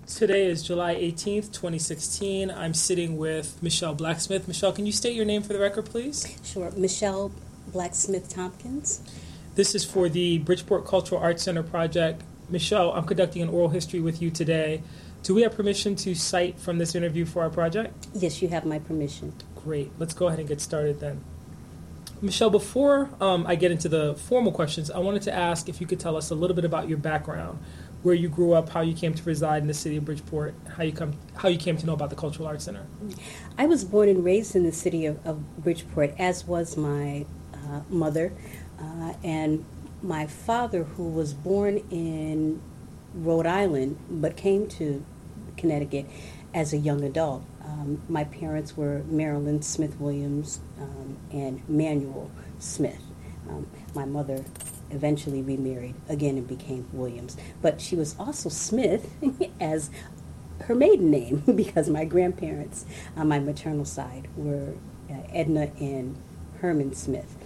Today is July 18th, 2016. I'm sitting with Michelle Blacksmith. Michelle, can you state your name for the record, please? Sure. Michelle Blacksmith Tompkins. This is for the Bridgeport Cultural Arts Center project. Michelle, I'm conducting an oral history with you today. Do we have permission to cite from this interview for our project? Yes, you have my permission. Great. Let's go ahead and get started then. Michelle, before I get into the formal questions, I wanted to ask if you could tell us a little bit about your background, where you grew up, how you came to reside in the city of Bridgeport, how you came to know about the Cultural Arts Center. I was born and raised in the city of Bridgeport, as was my mother, and my father, who was born in Rhode Island but came to Connecticut as a young adult. My parents were Marilyn Smith Williams and Manuel Smith. My mother eventually remarried again and became Williams. But she was also Smith as her maiden name because my grandparents on my maternal side were Edna and Herman Smith.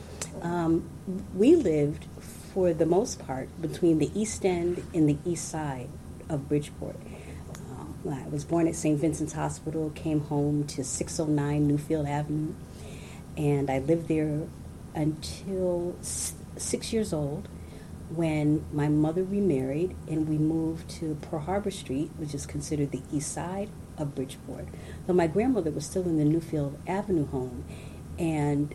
We lived, for the most part, between the East End and the East Side of Bridgeport. I was born at St. Vincent's Hospital, came home to 609 Newfield Avenue, and I lived there until 6 years old when my mother remarried and we moved to Pearl Harbor Street, which is considered the east side of Bridgeport. But my grandmother was still in the Newfield Avenue home, and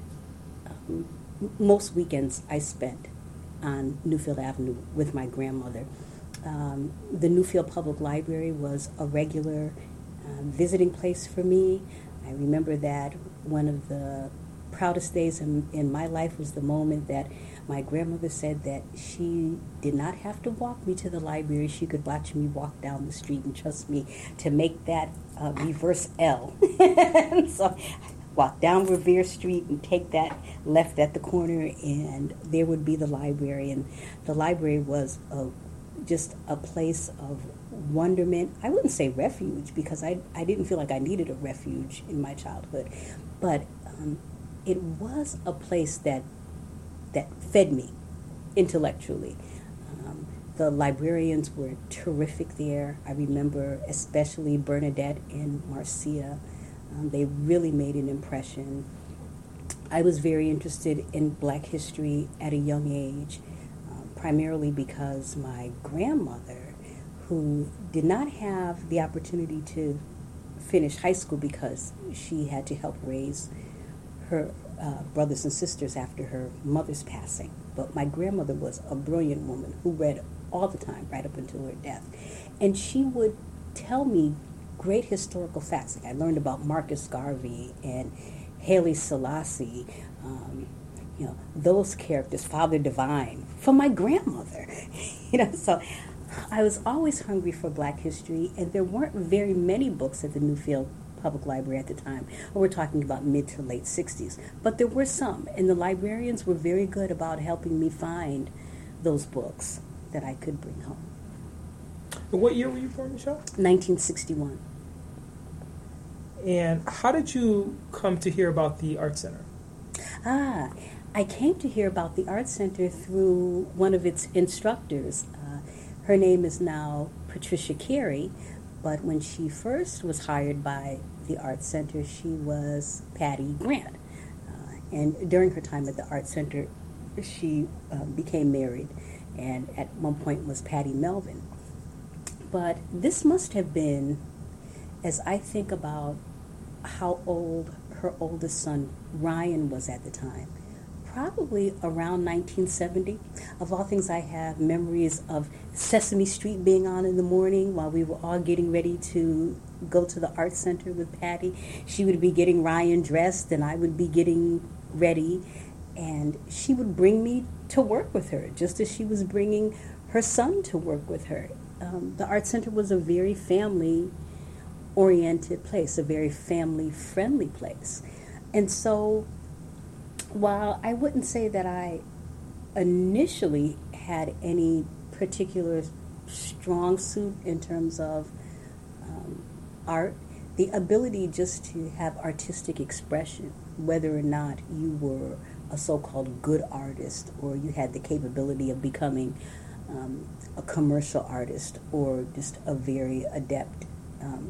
most weekends I spent on Newfield Avenue with my grandmother. The Newfield Public Library was a regular visiting place for me. I remember that one of the proudest days in my life was the moment that my grandmother said that she did not have to walk me to the library. She could watch me walk down the street and trust me to make that reverse L. So I walk down Revere Street and take that left at the corner, and there would be the library. And the library was just a place of wonderment. I wouldn't say refuge because I didn't feel like I needed a refuge in my childhood, but it was a place that fed me intellectually. The librarians were terrific there. I remember especially Bernadette and Marcia. They really made an impression. I was very interested in Black history at a young age, primarily because my grandmother, who did not have the opportunity to finish high school because she had to help raise her brothers and sisters after her mother's passing. But my grandmother was a brilliant woman who read all the time, right up until her death. And she would tell me great historical facts. Like I learned about Marcus Garvey and Haile Selassie, those characters, Father Divine, from my grandmother. So I was always hungry for Black history, and there weren't very many books at the Newfield Public Library at the time. We're talking about mid to late 60s. But there were some, and the librarians were very good about helping me find those books that I could bring home. And what year were you born, Michelle? 1961. And how did you come to hear about the Art Center? I came to hear about the Art Center through one of its instructors. Her name is now Patricia Carey, but when she first was hired by the Art Center, she was Patty Grant. And during her time at the Art Center, she became married and at one point was Patty Melvin. But this must have been, as I think about how old her oldest son Ryan was at the time, probably around 1970. Of all things, I have memories of Sesame Street being on in the morning while we were all getting ready to go to the Art Center with Patty. She would be getting Ryan dressed and I would be getting ready, and she would bring me to work with her just as she was bringing her son to work with her. The Art Center was a very family-oriented place, a very family-friendly place. And so while I wouldn't say that I initially had any particular strong suit in terms of art, the ability just to have artistic expression, whether or not you were a so-called good artist or you had the capability of becoming a commercial artist or just a very adept um,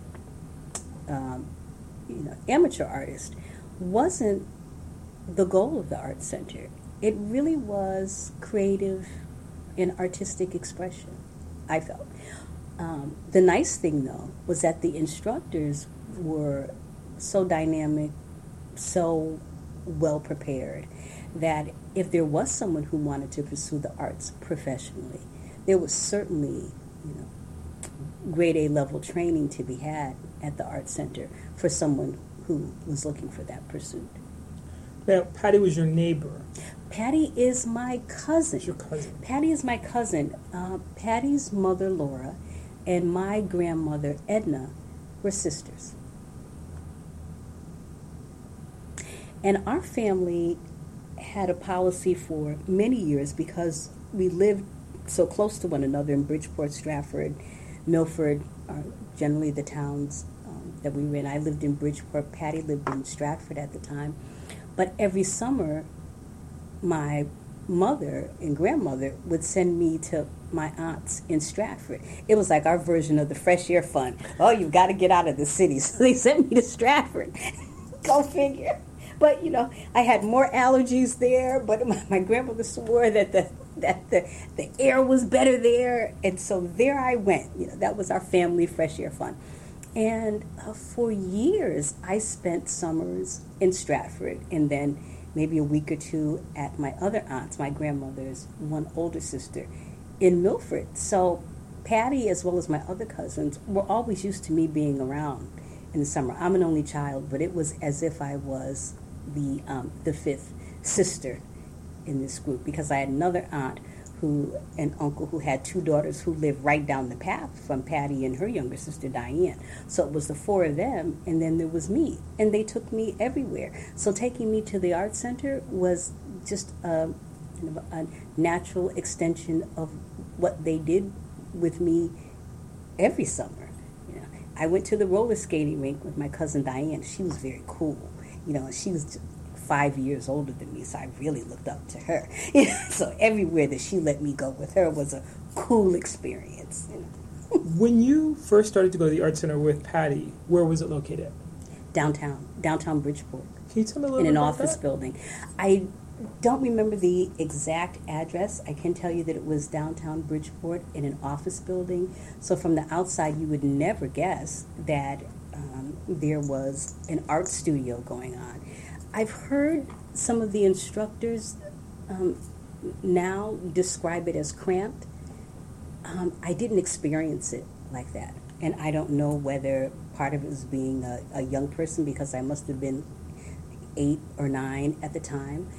amateur artist wasn't the goal of the Art Center. It really was creative and artistic expression, I felt. The nice thing, though, was that the instructors were so dynamic, so well prepared, that if there was someone who wanted to pursue the arts professionally, there was certainly, grade A level training to be had at the Art Center for someone who was looking for that pursuit. Now, Patty was your neighbor. Patty is my cousin. Your cousin. Patty is my cousin. Patty's mother, Laura, and my grandmother, Edna, were sisters. And our family had a policy for many years, because we lived so close to one another in Bridgeport, Stratford, Milford, are generally the towns that we were in. I lived in Bridgeport. Patty lived in Stratford at the time. But every summer, my mother and grandmother would send me to my aunts in Stratford. It was like our version of the Fresh Air Fund. Oh, you've got to get out of the city. So they sent me to Stratford. Go figure. But, I had more allergies there, but my grandmother swore that the air was better there. And so there I went. That was our family Fresh Air Fund. And for years, I spent summers in Stratford, and then maybe a week or two at my other aunt's, my grandmother's one older sister, in Milford. So Patty, as well as my other cousins, were always used to me being around in the summer. I'm an only child, but it was as if I was the fifth sister in this group, because I had another aunt and uncle who had two daughters who lived right down the path from Patty and her younger sister Diane. So it was the four of them, and then there was me, and they took me everywhere. So taking me to the Art Center was just a natural extension of what they did with me every summer. I went to the roller skating rink with my cousin Diane. She was very cool. She was 5 years older than me, so I really looked up to her. So everywhere that she let me go with her was a cool experience. When you first started to go to the Art Center with Patty, where was it located? Downtown Bridgeport. Can you tell me a little bit in an about office that? building. I don't remember the exact address. I can tell you that it was downtown Bridgeport in an office building. So from the outside, you would never guess that there was an art studio going on. I've heard some of the instructors now describe it as cramped. I didn't experience it like that. And I don't know whether part of it was being a young person, because I must have been 8 or 9 at the time.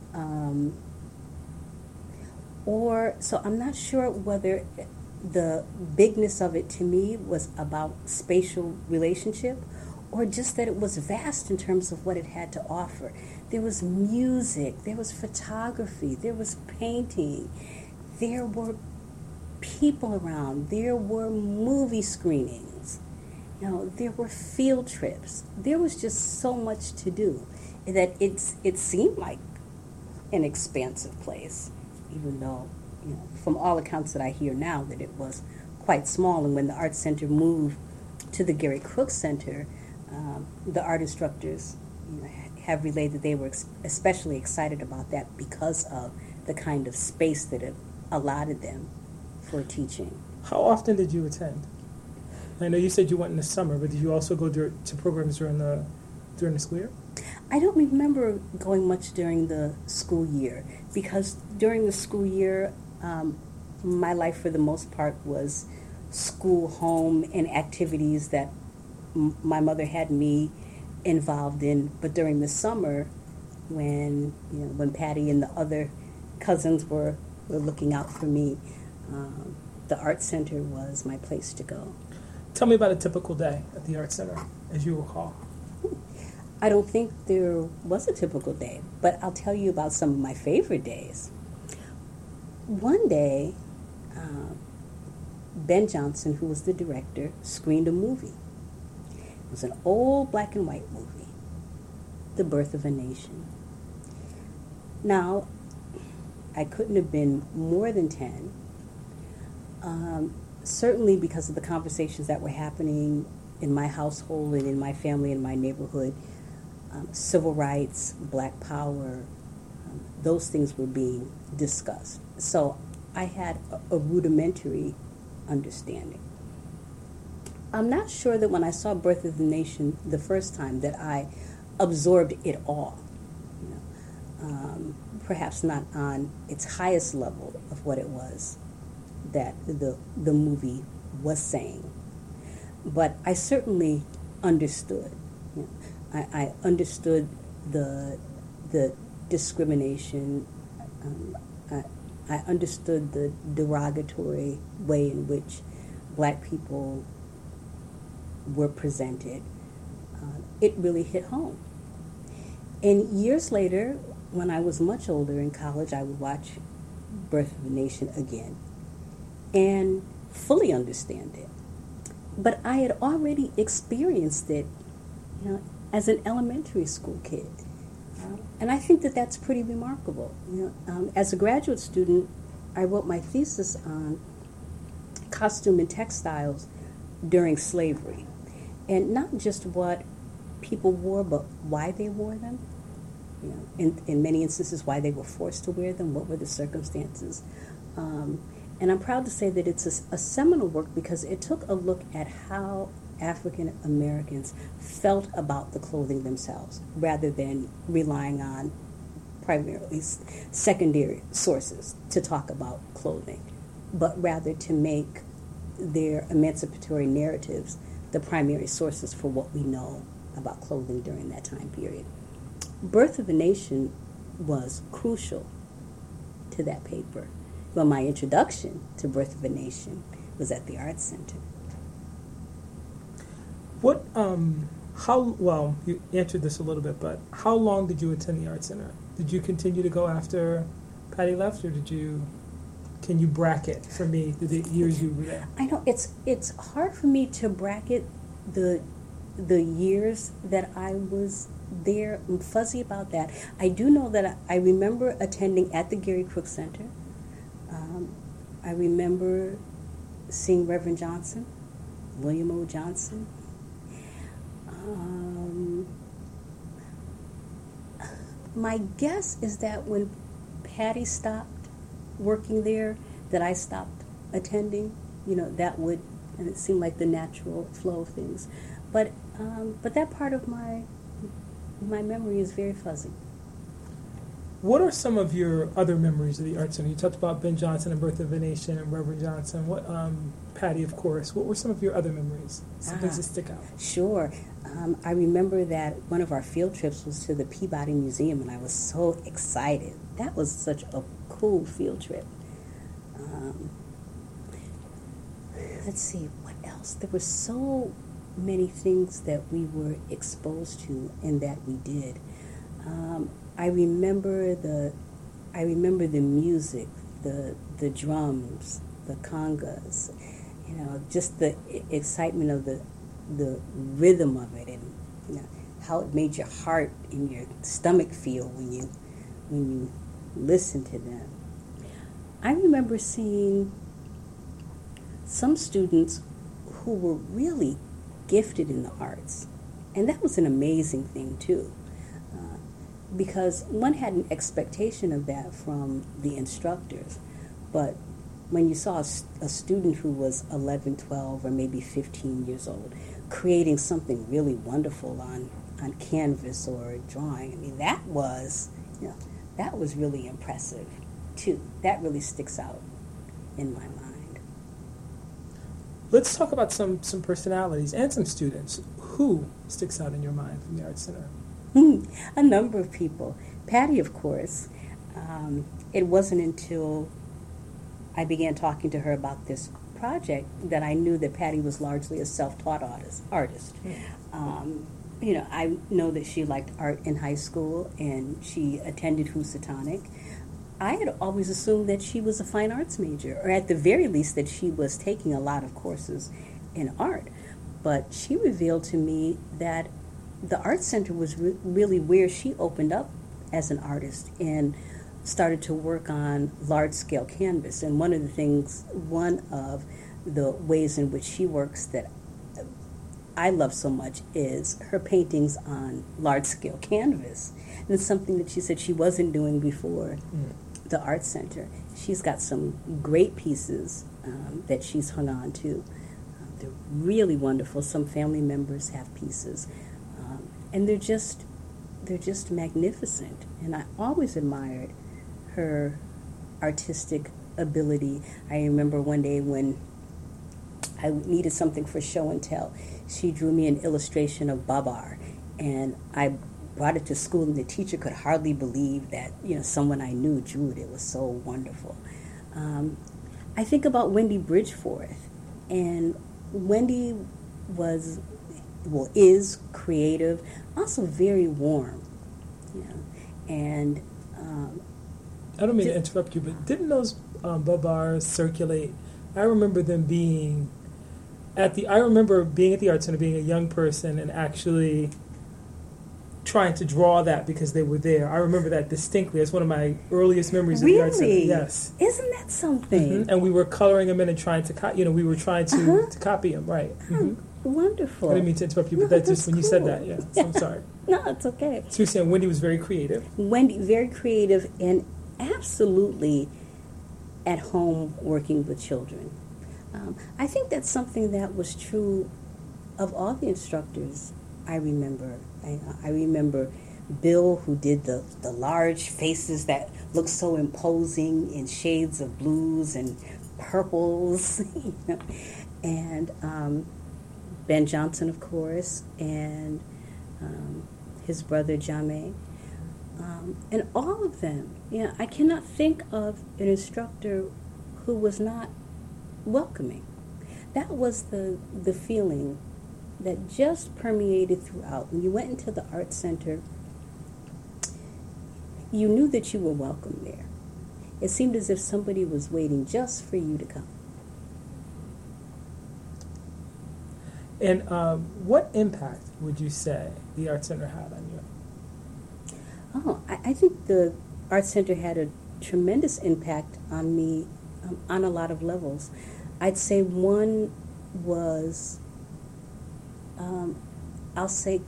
So I'm not sure whether the bigness of it to me was about spatial relationship, or just that it was vast in terms of what it had to offer. There was music, there was photography, there was painting, there were people around, there were movie screenings, there were field trips. There was just so much to do that it seemed like an expansive place, even though, from all accounts that I hear now, that it was quite small. And when the Art Center moved to the Gary Crooks Center, the art instructors have relayed that they were especially excited about that because of the kind of space that it allotted them for teaching. How often did you attend? I know you said you went in the summer, but did you also go to programs during the school year? I don't remember going much during the school year, because during the school year, my life for the most part was school, home, and activities that my mother had me involved in. But during the summer, when Patty and the other cousins were looking out for me, the Art Center was my place to go. Tell me about a typical day at the Art Center, as you recall. I don't think there was a typical day, but I'll tell you about some of my favorite days. One day, Ben Johnson, who was the director, screened a movie. It was an old black and white movie, The Birth of a Nation. Now, I couldn't have been more than 10, Certainly because of the conversations that were happening in my household and in my family and my neighborhood, civil rights, black power, those things were being discussed. So I had a rudimentary understanding. I'm not sure that when I saw Birth of the Nation the first time that I absorbed it all. You know, perhaps not on its highest level of what it was that the movie was saying, but I certainly understood. You know, I understood the discrimination. I understood the derogatory way in which black people were presented. It really hit home. And years later, when I was much older in college, I would watch Birth of a Nation again and fully understand it. But I had already experienced it, you know, as an elementary school kid. And I think that that's pretty remarkable. You know, as a graduate student, I wrote my thesis on costume and textiles during slavery. And not just what people wore, but why they wore them. You know, in many instances, why they were forced to wear them, what were the circumstances. And I'm proud to say that it's a seminal work because it took a look at how African Americans felt about the clothing themselves, rather than relying on primarily secondary sources to talk about clothing, but rather to make their emancipatory narratives the primary sources for what we know about clothing during that time period. Birth of a Nation was crucial to that paper. Well, my introduction to Birth of a Nation was at the Arts Center. Well, you answered this a little bit, but how long did you attend the Arts Center? Did you continue to go after Patty left, or can you bracket for me the years you were there? I know it's hard for me to bracket the years that I was there. I'm fuzzy about that. I do know that I remember attending at the Gary Crook Center. I remember seeing Reverend Johnson, William O. Johnson. My guess is that when Patty stopped working there, that I stopped attending. You know, and it seemed like the natural flow of things. But that part of my memory is very fuzzy. What are some of your other memories of the Arts Center? You talked about Ben Johnson and Birth of a Nation and Reverend Johnson. Patty, of course. What were some of your other memories? Some things that stick out. Sure. I remember that one of our field trips was to the Peabody Museum, and I was so excited. That was such a cool field trip. Let's see, what else? There were so many things that we were exposed to and that we did. I remember the music, the drums, the congas, you know, just the excitement of the rhythm of it, and you know how it made your heart and your stomach feel when you listened to them. I remember seeing some students who were really gifted in the arts, and that was an amazing thing too. Because one had an expectation of that from the instructors, but when you saw a student who was 11, 12, or maybe 15 years old creating something really wonderful on canvas or drawing, I mean, that was really impressive too. That really sticks out in my mind. Let's talk about some personalities and some students. Who sticks out in your mind from the Arts Center? A number of people. Patty, of course. It wasn't until I began talking to her about this project that I knew that Patty was largely a self-taught artist. You know, I know that she liked art in high school and she attended Housatonic. I had always assumed that she was a fine arts major, or at the very least that she was taking a lot of courses in art. But she revealed to me that the Arts Center was really where she opened up as an artist, and started to work on large-scale canvas. And one of the ways in which she works that I love so much is her paintings on large-scale canvas. And it's something that she said she wasn't doing before the Art Center. She's got some great pieces that she's hung on to. They're really wonderful. Some family members have pieces. And they're just magnificent. And I always admired her artistic ability. I remember one day when I needed something for show and tell, she drew me an illustration of Babar, and I brought it to school, and the teacher could hardly believe that someone I knew drew it. It was so wonderful. I think about Wendy Bridgeforth, and Wendy is creative, also very warm, and I don't mean to interrupt you, but didn't those Babars circulate? I remember them being I remember being at the Art Center, being a young person, and actually trying to draw that because they were there. I remember that distinctly. It's one of my earliest memories of the Art Center. Yes. Isn't that something? And we were coloring them in and trying to, we were trying to copy them, right? Wonderful. I didn't mean to interrupt you, but that's just when cool. You said that, yeah. So I'm sorry. No, it's okay. So you're saying Wendy was very creative? Wendy, very creative, and absolutely at home working with children. I think that's something that was true of all the instructors I remember. I remember Bill, who did the large faces that look so imposing in shades of blues and purples, and Ben Johnson, of course, and his brother Jame, and all of them. I cannot think of an instructor who was not welcoming. That was the feeling that just permeated throughout. When you went into the Art Center, you knew that you were welcome there. It seemed as if somebody was waiting just for you to come. And what impact would you say the Art Center had on you? I think the Art Center had a tremendous impact on me on a lot of levels. I'd say one was, I'll say,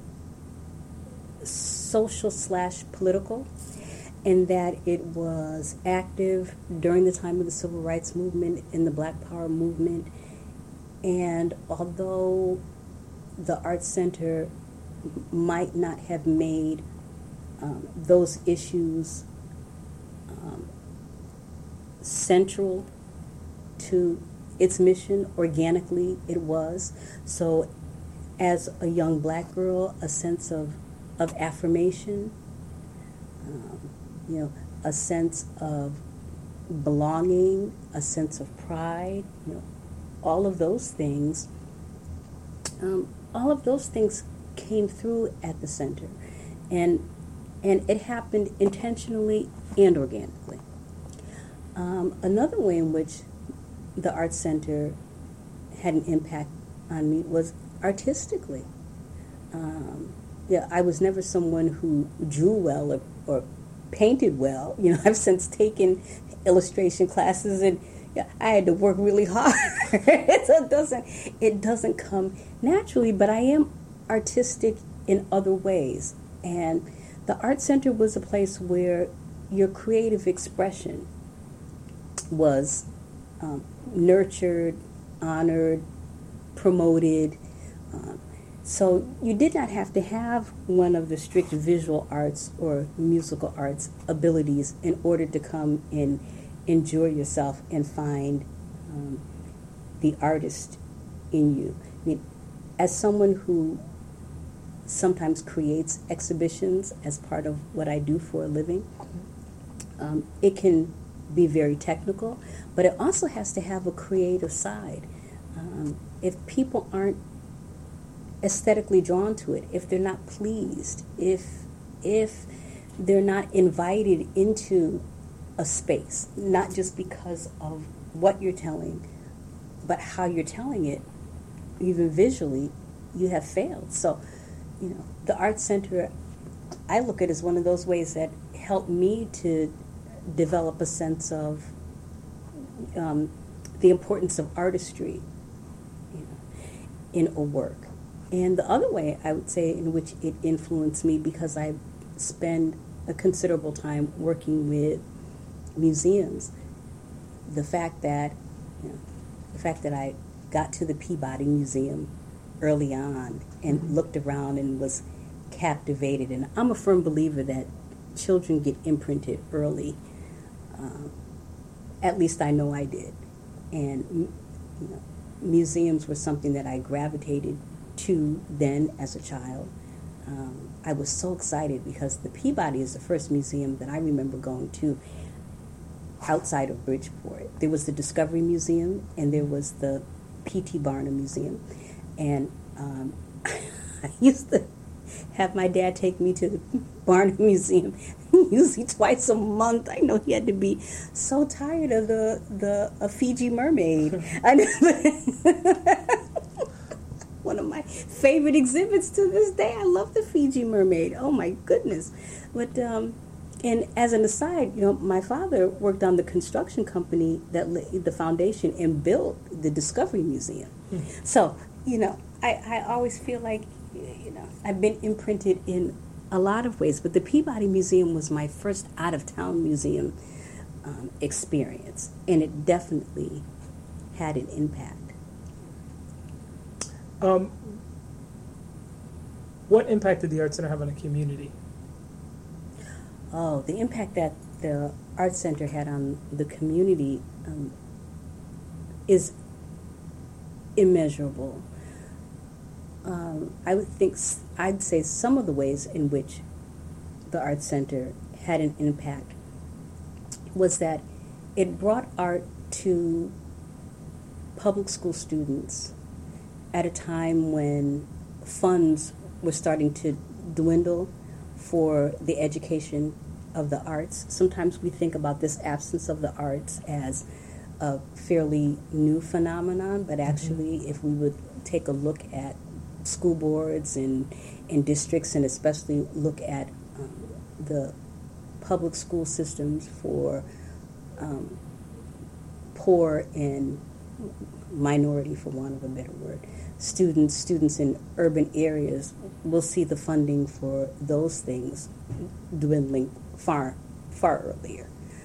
social/political, in that it was active during the time of the Civil Rights Movement and the Black Power movement. And although the Art Center might not have made those issues central to its mission, organically it was. So as a young black girl, a sense of affirmation, a sense of belonging, a sense of pride, all of those things came through at the center. And it happened intentionally and organically. Another way in which the Art Center had an impact on me was artistically. I was never someone who drew well or painted well. I've since taken illustration classes, and I had to work really hard. It doesn't come naturally, but I am artistic in other ways. And the Art Center was a place where your creative expression was nurtured, honored, promoted. So you did not have to have one of the strict visual arts or musical arts abilities in order to come and enjoy yourself and find the artist in you. I mean, as someone who sometimes creates exhibitions as part of what I do for a living, it can be very technical, but it also has to have a creative side. If people aren't aesthetically drawn to it, if they're not pleased, if they're not invited into a space, not just because of what you're telling, but how you're telling it, even visually, you have failed. So, the Art Center, I look at it as one of those ways that helped me to develop a sense of the importance of artistry, you know, in a work. And the other way I would say in which it influenced me, because I spend a considerable time working with museums, the fact that I got to the Peabody Museum early on and looked around and was captivated. And I'm a firm believer that children get imprinted early. At least I know I did. And museums were something that I gravitated to then as a child. I was so excited because the Peabody is the first museum that I remember going to outside of Bridgeport. There was the Discovery Museum and there was the P.T. Barnum Museum. And I used to have my dad take me to the Barnum Museum usually twice a month. I know he had to be so tired of a Fiji mermaid. One of my favorite exhibits to this day. I love the Fiji mermaid. Oh my goodness. But and as an aside, my father worked on the construction company that the foundation and built the Discovery Museum. So, I always feel like, I've been imprinted in a lot of ways, but the Peabody Museum was my first out-of-town museum experience, and it definitely had an impact. What impact did the Art Center have on the community? Oh, the impact that the Art Center had on the community is immeasurable. I'd say some of the ways in which the Art Center had an impact was that it brought art to public school students at a time when funds were starting to dwindle for the education of the arts. Sometimes we think about this absence of the arts as a fairly new phenomenon, but actually if we would take a look at school boards and districts, and especially look at the public school systems for poor and minority, for want of a better word, students in urban areas, will see the funding for those things dwindling far earlier.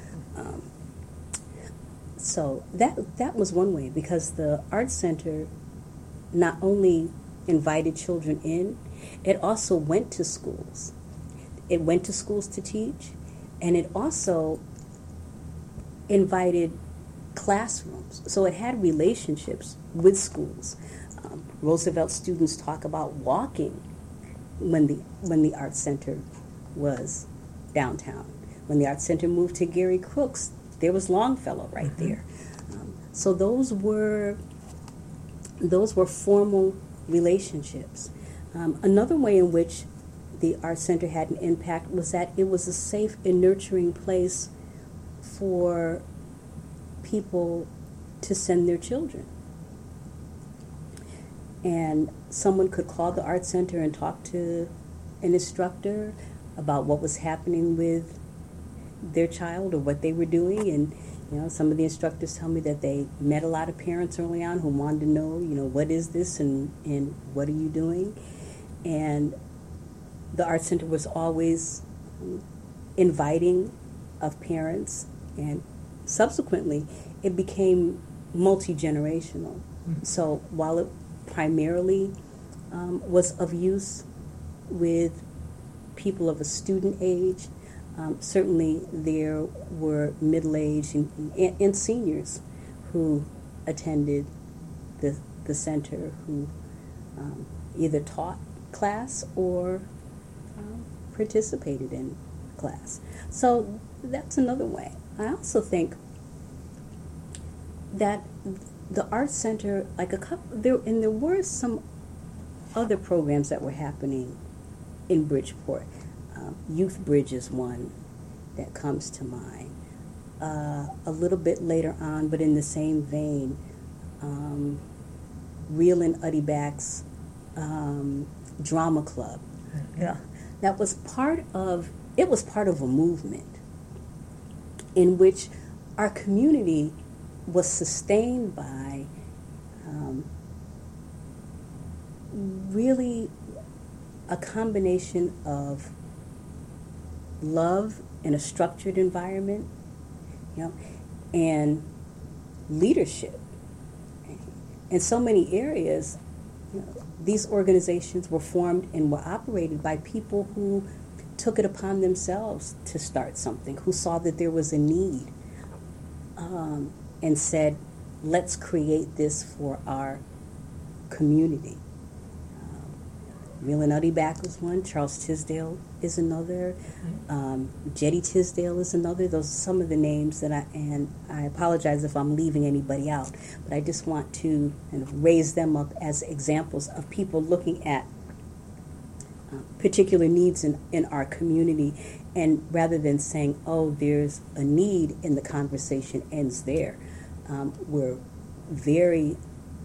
So that was one way, because the Art Center not only invited children in, it also went to schools. It went to schools to teach, and it also invited classrooms. So it had relationships with schools. Roosevelt students talk about walking when the Art Center was downtown. When the Art Center moved to Gary Crooks, there was Longfellow right there. So those were formal relationships. Another way in which the Art Center had an impact was that it was a safe and nurturing place for people to send their children. And someone could call the Art Center and talk to an instructor about what was happening with their child or what they were doing. And some of the instructors tell me that they met a lot of parents early on who wanted to know, what is this and what are you doing? And the Art Center was always inviting of parents, and subsequently it became multi-generational. So while it primarily was of use with people of a student age, certainly there were middle-aged and seniors who attended the center, who either taught class or participated in class. So that's another way. I also think that the Art Center, there were some other programs that were happening in Bridgeport. Youth Bridge is one that comes to mind. A little bit later on, but in the same vein, Reel and Uddyback's drama club. Yeah. That was part of a movement. in which our community was sustained by really a combination of love in a structured environment, and leadership. In so many areas, these organizations were formed and were operated by people who took it upon themselves to start something, who saw that there was a need, and said, let's create this for our community. Real and Uddy Back was one. Charles Tisdale is another. Jetty Tisdale is another. Those are some of the names that I apologize if I'm leaving anybody out, but I just want to kind of raise them up as examples of people looking at particular needs in our community, and rather than saying, oh, there's a need, and the conversation ends there. We're very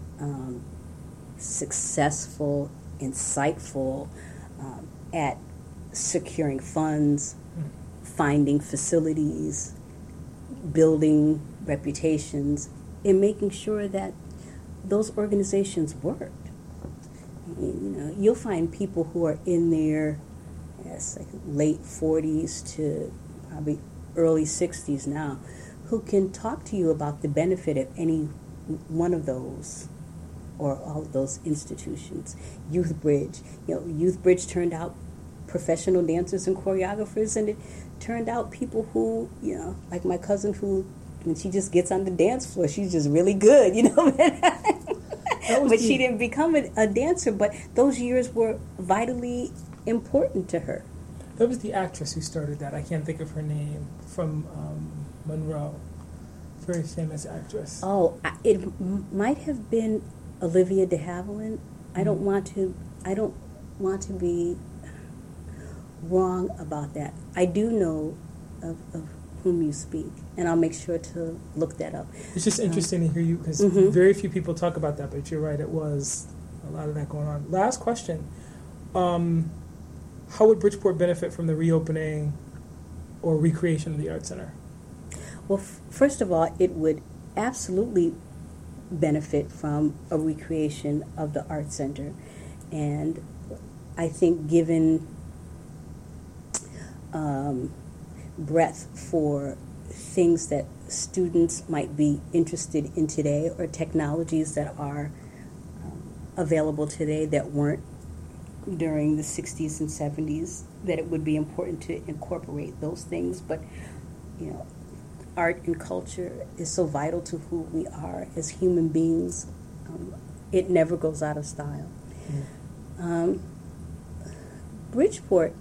successful, insightful at securing funds, finding facilities, building reputations, and making sure that those organizations worked. You'll find people who are in their late 40s to probably early 60s now who can talk to you about the benefit of any one of those or all of those institutions. Youth Bridge. Youth Bridge turned out professional dancers and choreographers, and it turned out people who, like my cousin who, when she just gets on the dance floor, she's just really good, But she didn't become a dancer, but those years were vitally important to her. That was the actress who started that. I can't think of her name, from Monroe. Very famous actress. Oh, it might have been Olivia de Havilland. I don't want to be wrong about that. I do know of whom you speak, and I'll make sure to look that up. It's just interesting to hear you, because very few people talk about that, but you're right, it was a lot of that going on. Last question. How would Bridgeport benefit from the reopening or recreation of the Art Center? Well, first of all, it would absolutely benefit from a recreation of the Art Center. And I think given breadth for things that students might be interested in today, or technologies that are available today that weren't during the 60s and 70s, that it would be important to incorporate those things. But, art and culture is so vital to who we are as human beings. It never goes out of style. Bridgeport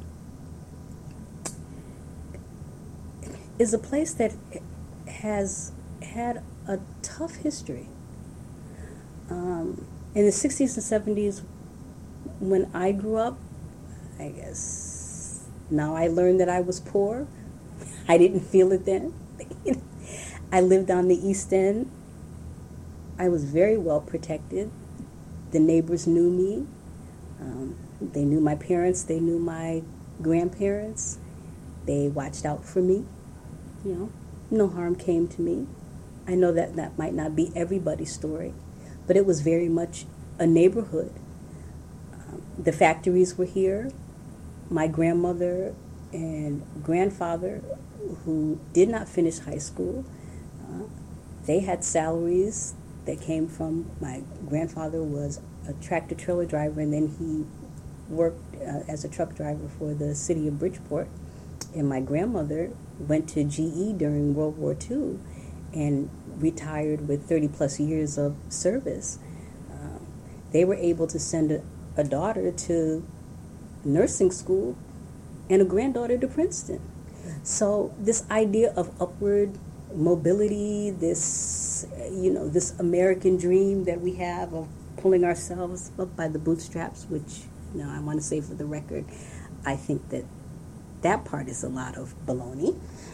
is a place that has had a tough history. In the 60s and 70s, when I grew up, I guess now I learned that I was poor. I didn't feel it then. I lived on the East End. I was very well protected. The neighbors knew me. They knew my parents. They knew my grandparents. They watched out for me. No harm came to me. I know that might not be everybody's story, but it was very much a neighborhood. The factories were here. My grandmother and grandfather, who did not finish high school, they had salaries that came from, my grandfather was a tractor-trailer driver, and then he worked as a truck driver for the city of Bridgeport. And my grandmother went to GE during World War II and retired with 30-plus years of service. They were able to send a daughter to nursing school and a granddaughter to Princeton. So this idea of upward mobility, this American dream that we have of pulling ourselves up by the bootstraps, which, I want to say for the record, I think that part is a lot of baloney.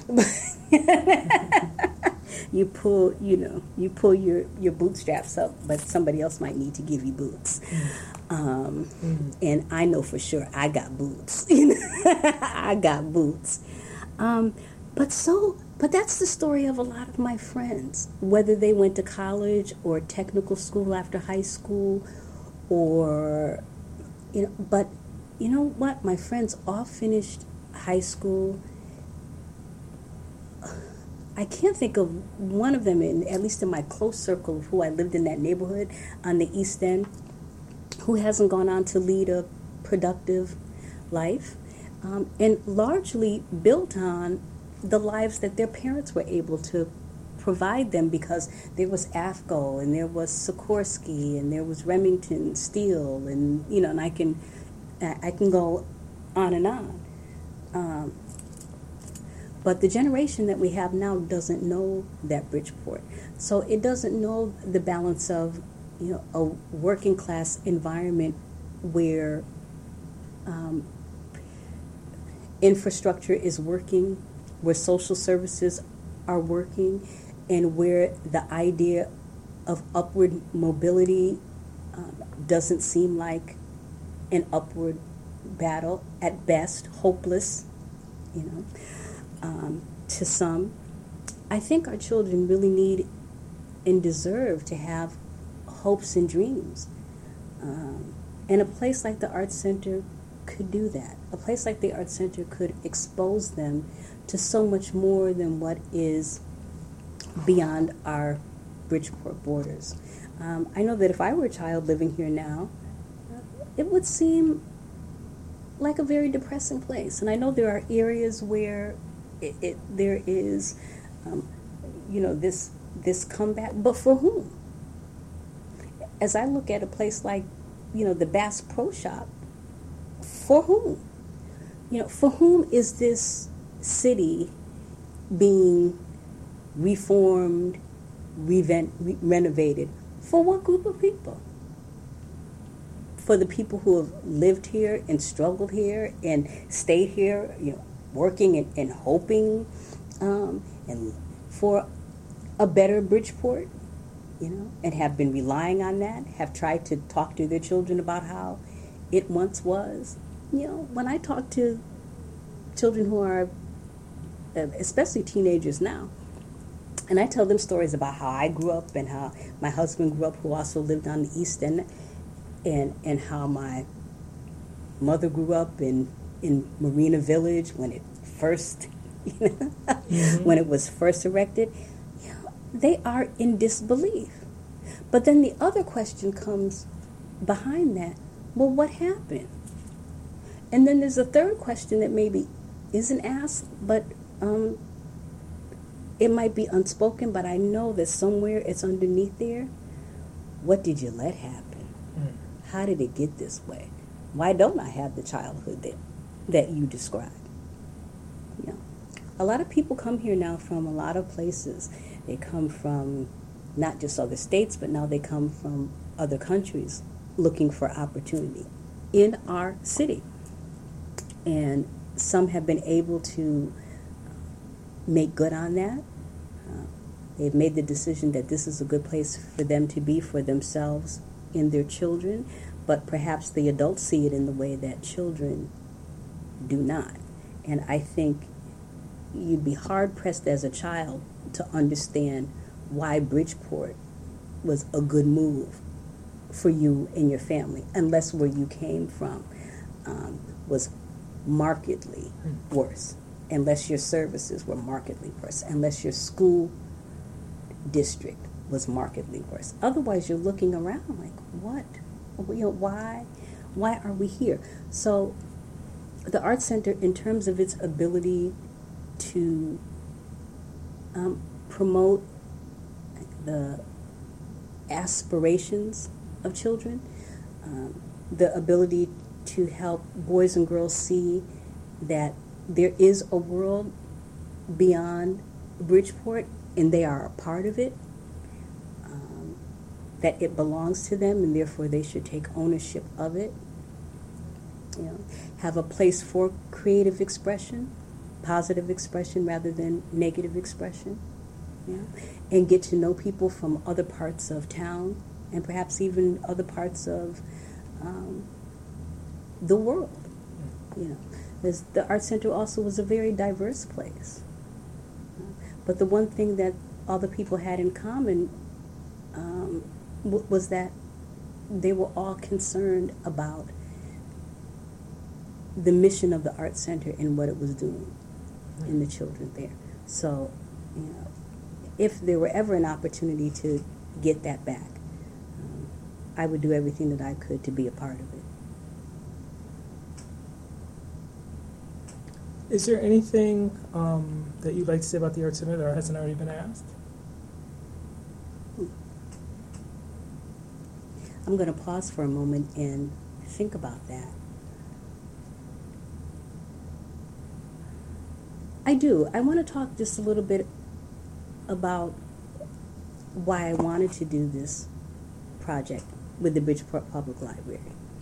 You pull your bootstraps up, but somebody else might need to give you boots. And I know for sure I got boots. I got boots. But so But that's the story of a lot of my friends, whether they went to college or technical school after high school, or, but you know what? My friends all finished high school. I can't think of one of them, at least in my close circle of who I lived in that neighborhood on the East End, who hasn't gone on to lead a productive life, and largely built on the lives that their parents were able to provide them, because there was AFCO and there was Sikorsky and there was Remington Steel, and and I can go on and on. But the generation that we have now doesn't know that Bridgeport, so it doesn't know the balance of a working class environment where infrastructure is working, where social services are working, and where the idea of upward mobility doesn't seem like an upward battle, at best hopeless, to some. I think our children really need and deserve to have hopes and dreams. And a place like the Arts Center could do that. A place like the Arts Center could expose them to so much more than what is beyond our Bridgeport borders. I know that if I were a child living here now, it would seem like a very depressing place. And I know there are areas where there is, this comeback, but for whom? As I look at a place like, the Bass Pro Shop, for whom? For whom is this city being reformed, renovated? For what group of people? For the people who have lived here and struggled here and stayed here, working and hoping, and for a better Bridgeport, and have been relying on that, have tried to talk to their children about how it once was. When I talk to children who are, especially teenagers now, and I tell them stories about how I grew up and how my husband grew up, who also lived on the East End, and how my mother grew up in Marina Village when it first, when it was first erected, they are in disbelief. But then the other question comes behind that. Well, what happened? And then there's a third question that maybe isn't asked, but it might be unspoken, but I know that somewhere it's underneath there. What did you let happen? How did it get this way? Why don't I have the childhood that you described? A lot of people come here now from a lot of places. They come from not just other states, but now they come from other countries looking for opportunity in our city. And some have been able to make good on that. They've made the decision that this is a good place for them to be, for themselves and their children, but perhaps the adults see it in the way that children do not. And I think you'd be hard-pressed as a child to understand why Bridgeport was a good move for you and your family, unless where you came from was markedly worse, unless your services were markedly worse, unless your school district was markedly worse. Otherwise, you're looking around like, what? Why are we here? So the Arts Center, in terms of its ability to promote the aspirations of children, the ability to help boys and girls see that there is a world beyond Bridgeport and they are a part of it, that it belongs to them and therefore they should take ownership of it. Have a place for creative expression, positive expression rather than negative expression, and get to know people from other parts of town and perhaps even other parts of the world. The Art Center also was a very diverse place. But the one thing that all the people had in common was that they were all concerned about the mission of the Art Center and what it was doing in the children there. So, if there were ever an opportunity to get that back, I would do everything that I could to be a part of it. Is there anything that you'd like to say about the Art Center that hasn't already been asked? I'm going to pause for a moment and think about that. I do. I want to talk just a little bit about why I wanted to do this project with the Bridgeport Public Library.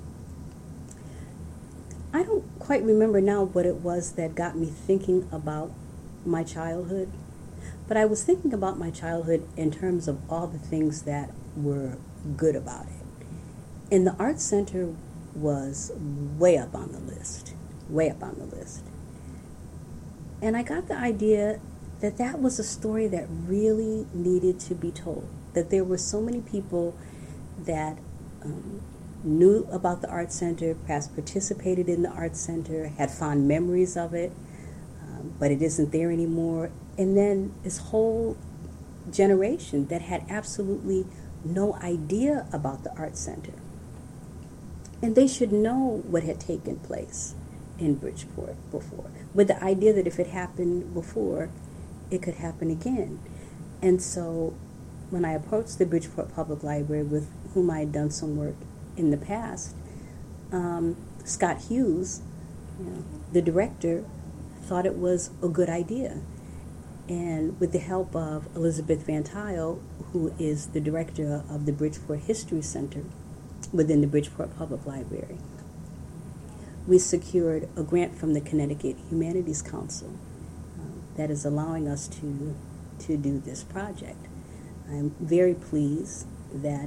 I don't quite remember now what it was that got me thinking about my childhood, but I was thinking about my childhood in terms of all the things that were good about it. And the Art Center was way up on the list, way up on the list. And I got the idea that that was a story that really needed to be told, that there were so many people that knew about the Art Center, perhaps participated in the Art Center, had fond memories of it, but it isn't there anymore. And then this whole generation that had absolutely no idea about the Art Center. And they should know what had taken place in Bridgeport before, with the idea that if it happened before, it could happen again. And so when I approached the Bridgeport Public Library, with whom I had done some work in the past, Scott Hughes, the director, thought it was a good idea. And with the help of Elizabeth Van Tile, who is the director of the Bridgeport History Center within the Bridgeport Public Library, we secured a grant from the Connecticut Humanities Council that is allowing us to do this project. I'm very pleased that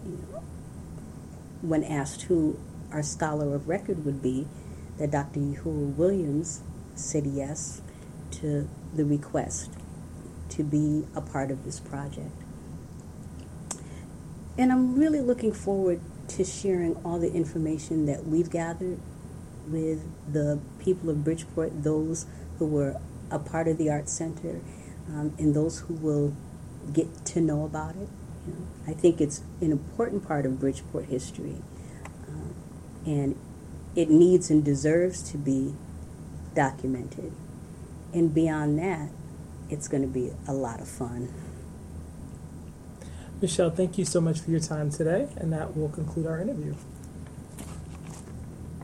when asked who our scholar of record would be, that Dr. Uhuru Williams said yes to the request to be a part of this project. And I'm really looking forward to sharing all the information that we've gathered with the people of Bridgeport, those who were a part of the Art Center, and those who will get to know about it. I think it's an important part of Bridgeport history, and it needs and deserves to be documented. And beyond that, it's going to be a lot of fun. Michelle, thank you so much for your time today, and that will conclude our interview.